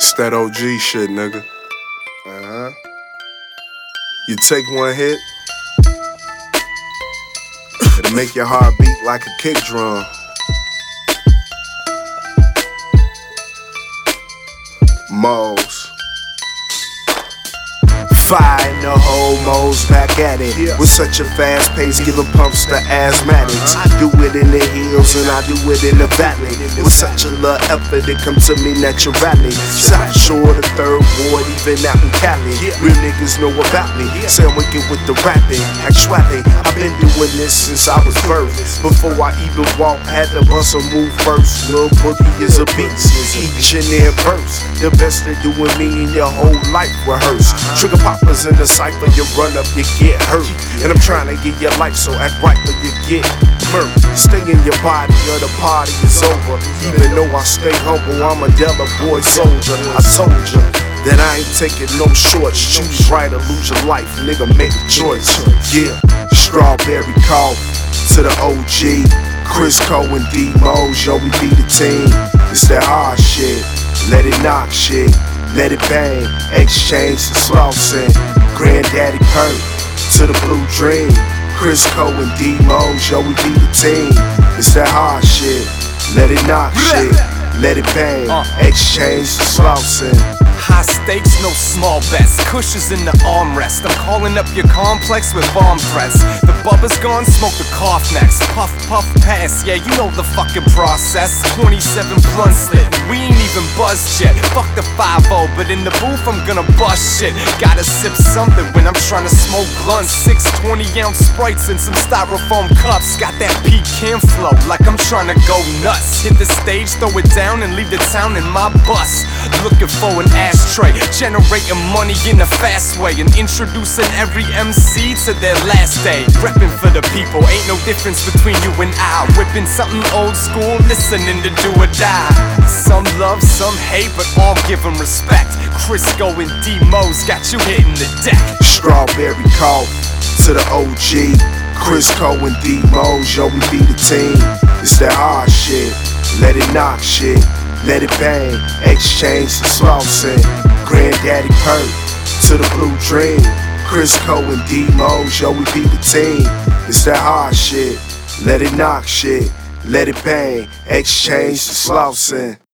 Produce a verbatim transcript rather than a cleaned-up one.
It's that O G shit, nigga. Uh-huh. You take one hit, it'll make your heart beat like a kick drum. Moles. Fire in the whole Moles back at it. Yeah. With such a fast pace, giving pumps to asthmatics. Uh-huh. I do it in the hills and I do it in the valley. With such a little effort, it comes to me naturally. South Shore, the third ward, even out in Cali. Yeah. Real niggas know about me. Yeah. Say I'm wicked with the rapping. Actually, I've been doing this since I was birthed. Before I even walk, had to bust a move first. Lil Boogie is a beast, each and every verse. The best they do with me in your whole life rehearse. Trigger poppers in the cypher, you run up, you get hurt. And I'm trying to get your life, so act right or you get murked. Stay in your body or the party is over. Even though I stay humble, I'm a Della boy soldier. I told you that I ain't taking no shorts. Choose right or lose your life, nigga, make a choice. Yeah, Strawberry Cough to the O G, Crisco and D-Moles, yo, we be the team. It's that hard shit, let it knock shit, let it bang, exchange the Slauson, Granddaddy Perk to the Blue Dream, Crisco and D-Moles, yo, we be the team. It's that hard shit, let it knock shit, let it bang, exchange the Slauson. High stakes, no small bets. Cushions in the armrest. I'm calling up your complex with bomb threats. The bubba's gone, smoke the cough next. Puff, puff, pass, yeah, you know the fucking process. twenty-seven blunts lit, we ain't even buzzed yet. Fuck the five oh, but in the booth I'm gonna bust shit. Gotta sip something when I'm trying to smoke blunts. Six twenty ounce Sprites and some styrofoam cups. Got that pecan flow, like I'm trying to go nuts. Hit the stage, throw it down, and leave the town in my bus. Looking for an ashtray, generating money in a fast way, and introducing every M C to their last day. Reppin' for the people, ain't no difference between you and I. Whipping something old school, listening to do or die. Some love, some hate, but all give them respect. Crisco and D-Moles got you hitting the deck. Strawberry Cough to the O G, Crisco and D-Moles, yo, we be the team. It's that hard shit, let it knock shit, let it bang, exchange the Slauson, Granddaddy Perk to the Blue Dream, Crisco and D-Moles, yo, we be the team. It's that hard shit, let it knock shit, let it bang, exchange the Slauson.